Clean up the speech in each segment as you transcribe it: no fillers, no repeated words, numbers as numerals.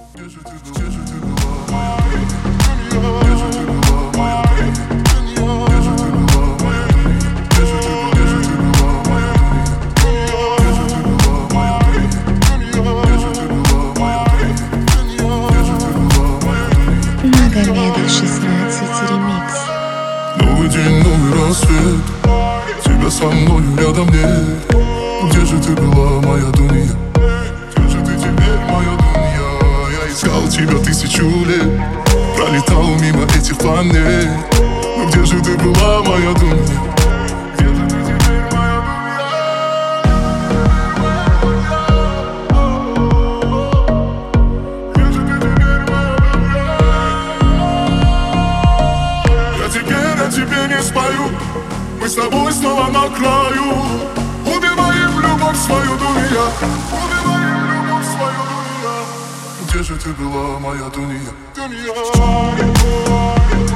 Магомедов 16 ремикс. Новый день, новый рассвет, тебя со мною рядом нет. Где же ты была, моя Дуния? Где же ты теперь, моя Дуния? Я искал тебя 1000 лет, пролетал мимо этих планет. Но где же ты была, моя Дуния? Где же ты теперь, моя Дуния? Где же ты теперь, моя Дуния? Я теперь о тебе не спою, мы с тобой снова на краю. Убиваем любовь свою, Дуния. Убиваем любовь свою, Дуния. Где же ты была, моя Дуния? Дуния.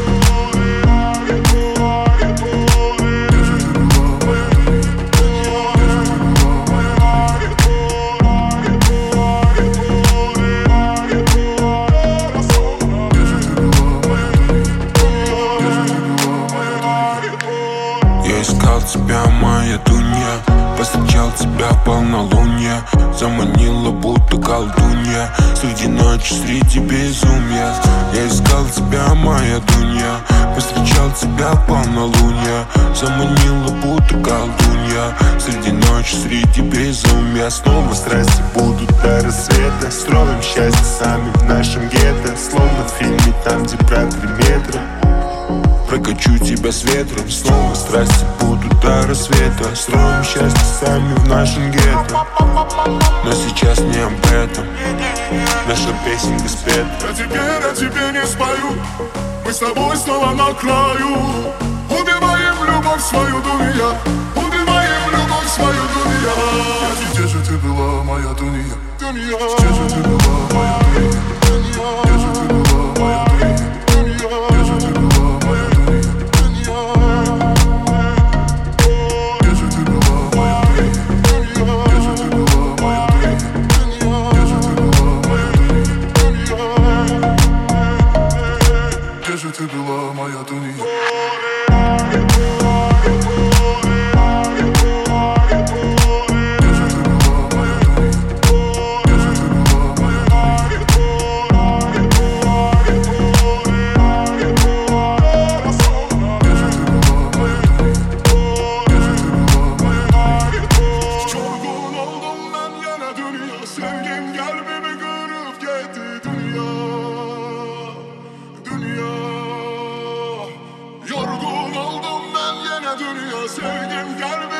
Я искал тебя, моя Дуня, повстречал тебя в полнолуние. Заманила, будто колдунья, среди ночи, среди безумия. Я искал тебя, моя Дуня, повстречал тебя в полнолуние. Заманила, будто колдунья, среди ночи, среди безумия. Снова страсти будут до рассвета, строим счастье сами в нашем гетто. Словно в фильме, там, где брат 3 метра. Прокачу тебя с ветром, снова страсти будут до рассвета. Строим счастье сами в нашем гетто. Но сейчас не об этом, наша песенка спета. Я теперь о тебе не спою, мы с тобой снова на краю. Убиваем любовь свою, Дуния. Убиваем любовь свою, Дуния. Где же ты была, моя Дуния? Дуния. Где же ты была, моя Дуния? Дуния. Где же ты была, моя Дуния? Дуния. Где же ты была, моя Дуния? Где же ты была, моя Дуния? Где же ты была, моя Дуния? Где же ты была, моя Дуния? Где же ты была, моя Дуния? Sevgim kalbimi kırıp gitti dünya. Dünya. Yorgun oldum ben yine dünya. Sevgim kalbimi